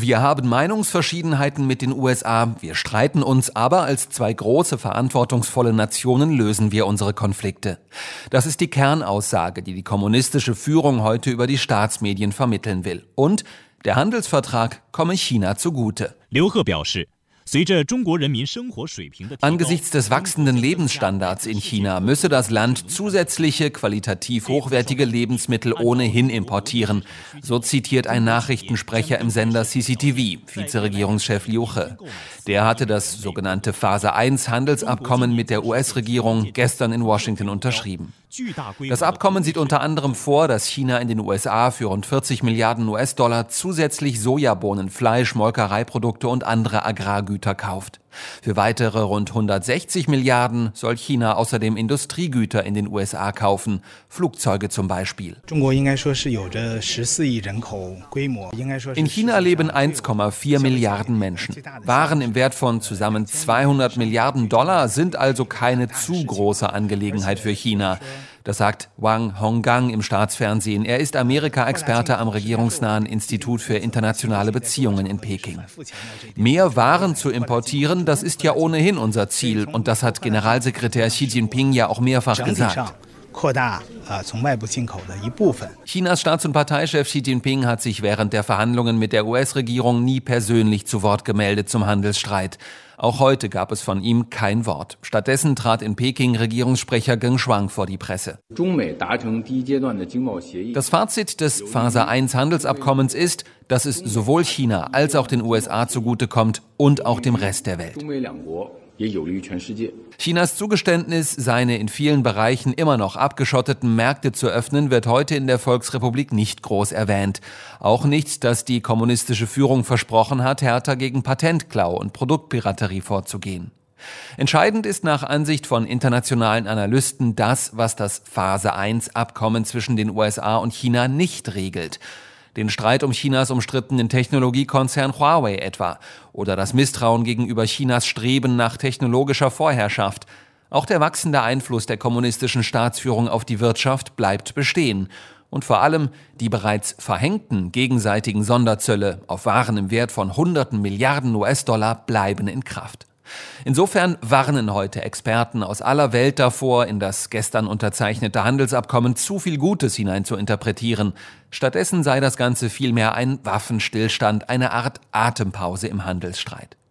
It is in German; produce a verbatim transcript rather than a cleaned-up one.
Wir haben Meinungsverschiedenheiten mit den U S A, wir streiten uns, aber als zwei große, verantwortungsvolle Nationen lösen wir unsere Konflikte. Das ist die Kernaussage, die die kommunistische Führung heute über die Staatsmedien vermitteln will. Und der Handelsvertrag komme China zugute. Liu He 表示 Angesichts des wachsenden Lebensstandards in China müsse das Land zusätzliche, qualitativ hochwertige Lebensmittel ohnehin importieren. So zitiert ein Nachrichtensprecher im Sender C C T V, Vizeregierungschef Liu He. Der hatte das sogenannte Phase eins Handelsabkommen mit der U S-Regierung gestern in Washington unterschrieben. Das Abkommen sieht unter anderem vor, dass China in den U S A für rund vierzig Milliarden U S-Dollar zusätzlich Sojabohnen, Fleisch, Molkereiprodukte und andere Agrargüter kauft. Für weitere rund hundertsechzig Milliarden soll China außerdem Industriegüter in den U S A kaufen, Flugzeuge zum Beispiel. In China leben eins Komma vier Milliarden Menschen. Waren im Wert von zusammen zweihundert Milliarden Dollar sind also keine zu große Angelegenheit für China. Das sagt Wang Honggang im Staatsfernsehen. Er ist Amerika-Experte am regierungsnahen Institut für internationale Beziehungen in Peking. Mehr Waren zu importieren, das ist ja ohnehin unser Ziel. Und das hat Generalsekretär Xi Jinping ja auch mehrfach gesagt. Chinas Staats- und Parteichef Xi Jinping hat sich während der Verhandlungen mit der U S-Regierung nie persönlich zu Wort gemeldet zum Handelsstreit. Auch heute gab es von ihm kein Wort. Stattdessen trat in Peking Regierungssprecher Geng Shuang vor die Presse. Das Fazit des Phase eins Handelsabkommens ist, dass es sowohl China als auch den U S A zugutekommt und auch dem Rest der Welt. Chinas Zugeständnis, seine in vielen Bereichen immer noch abgeschotteten Märkte zu öffnen, wird heute in der Volksrepublik nicht groß erwähnt. Auch nicht, dass die kommunistische Führung versprochen hat, härter gegen Patentklau und Produktpiraterie vorzugehen. Entscheidend ist nach Ansicht von internationalen Analysten das, was das Phase eins Abkommen zwischen den U S A und China nicht regelt. Den Streit um Chinas umstrittenen Technologiekonzern Huawei etwa oder das Misstrauen gegenüber Chinas Streben nach technologischer Vorherrschaft. Auch der wachsende Einfluss der kommunistischen Staatsführung auf die Wirtschaft bleibt bestehen. Und vor allem die bereits verhängten gegenseitigen Sonderzölle auf Waren im Wert von hunderten Milliarden U S-Dollar bleiben in Kraft. Insofern warnen heute Experten aus aller Welt davor, in das gestern unterzeichnete Handelsabkommen zu viel Gutes hineinzuinterpretieren. Stattdessen sei das Ganze vielmehr ein Waffenstillstand, eine Art Atempause im Handelsstreit.